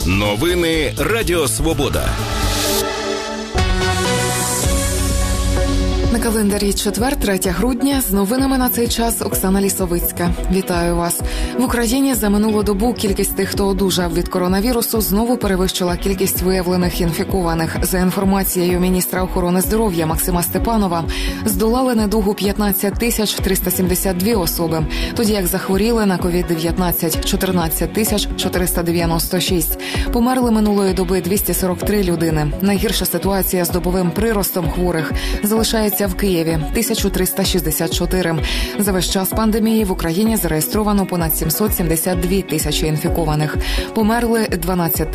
Новини Радіо Свобода. На календарі четвер, 3 грудня. З новинами на цей час Оксана Лісовицька. Вітаю вас. В Україні за минулу добу кількість тих, хто одужав від коронавірусу, знову перевищила кількість виявлених інфікованих. За інформацією міністра охорони здоров'я Максима Степанова, здолали недугу 15 372 особи, тоді як захворіли на COVID-19 – 14 496. Померли минулої доби 243 людини. Найгірша ситуація з добовим приростом хворих залишається в Києві – 1364. За весь час пандемії в Україні зареєстровано понад 772 тисячі інфікованих. Померли 12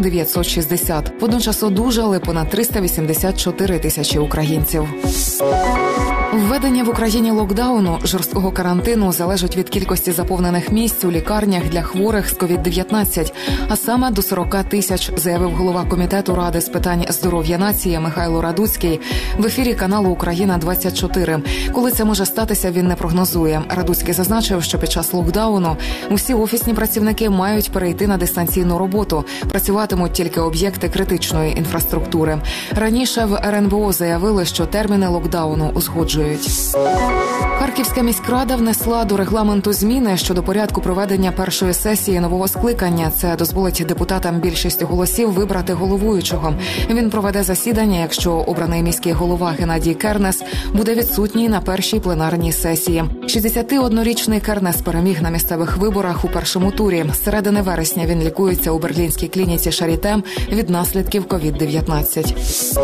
960. Водночас одужали понад 384 тисячі українців. Введення в Україні локдауну, жорсткого карантину, залежить від кількості заповнених місць у лікарнях для хворих з COVID-19, а саме до 40 тисяч, заявив голова Комітету Ради з питань здоров'я нації Михайло Радуцький в ефірі каналу «Україна-24». Коли це може статися, він не прогнозує. Радуцький зазначив, що під час локдауну усі офісні працівники мають перейти на дистанційну роботу, працюватимуть тільки об'єкти критичної інфраструктури. Раніше в РНБО заявили, що терміни локдауну узгоджують. Харківська міськрада внесла до регламенту зміни щодо порядку проведення першої сесії нового скликання. Це дозволить депутатам більшістю голосів вибрати головуючого. Він проведе засідання, якщо обраний міський голова Геннадій Кернес буде відсутній на першій пленарній сесії. 61-річний Кернес переміг на місцевих виборах у першому турі. З середини вересня він лікується у берлінській клініці Шаріте від наслідків COVID-19.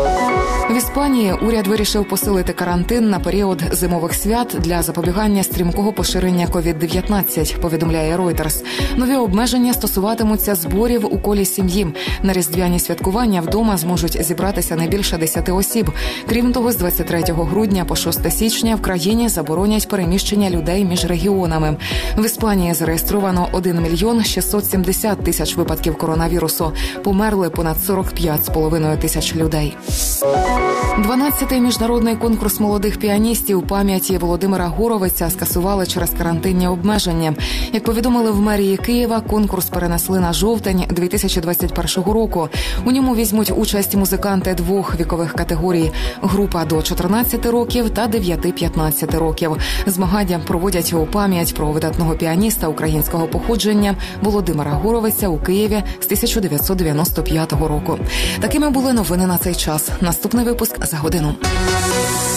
В Іспанії уряд вирішив посилити карантин на період зимових свят для запобігання стрімкого поширення COVID-19, повідомляє Reuters. Нові обмеження стосуватимуться зборів у колі сім'ї. На різдвяні святкування вдома зможуть зібратися не більше 10 осіб. Крім того, з 23 грудня по 6 січня в країні заборонять переміщення людей між регіонами. В Іспанії зареєстровано 1 мільйон 670 тисяч випадків коронавірусу. Померли понад 45,5 тисяч людей. 12-й міжнародний конкурс молодих піаністів пам'яті Володимира Горовиця скасували через карантинні обмеження. Як повідомили в мерії Києва, конкурс перенесли на жовтень 2021 року. У ньому візьмуть участь музиканти двох вікових категорій – група до 14 років та 9-15 років. Змагання проводять у пам'ять про видатного піаніста українського походження Володимира Горовиця у Києві з 1995 року. Такими були новини на цей час. Наступний випуск за годину.